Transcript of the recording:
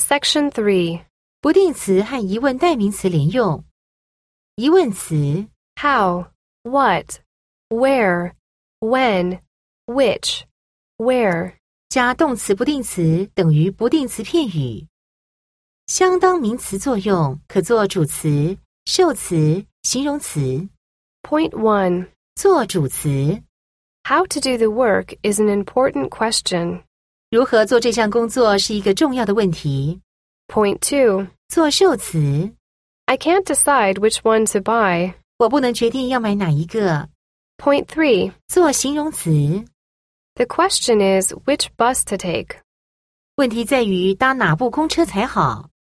Section 3. 不定词和疑问代名词连用。疑问词 How, what, where, when, which, where. 加动词不定词等于不定词片语。相当名词作用可做主词、受词、形容词。 Point 1. 做主词 How to do the work is an important question. 如何做这项工作是一个重要的问题。 Point 2. 做受词 I can't decide which one to buy. 我不能决定要买哪一个。 Point 3. 做形容词 The question is which bus to take. 问题在于搭哪部公车才好。